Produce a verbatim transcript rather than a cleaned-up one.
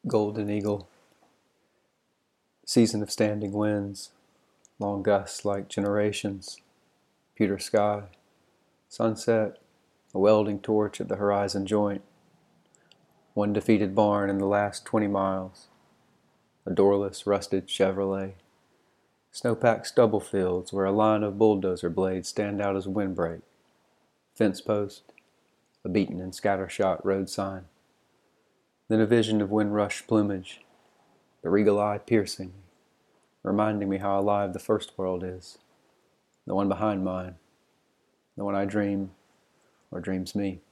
Golden eagle, season of standing winds, long gusts like generations, pewter sky, sunset, a welding torch at the horizon joint, one defeated barn in the last twenty miles, a doorless, rusted Chevrolet, snow-packed stubble fields where a line of bulldozer blades stand out as windbreak, fence post, a beaten and scattershot road sign, then a vision of wind-rushed plumage, the regal eye piercing me, reminding me how alive the first world is, the one behind mine, the one I dream or dreams me.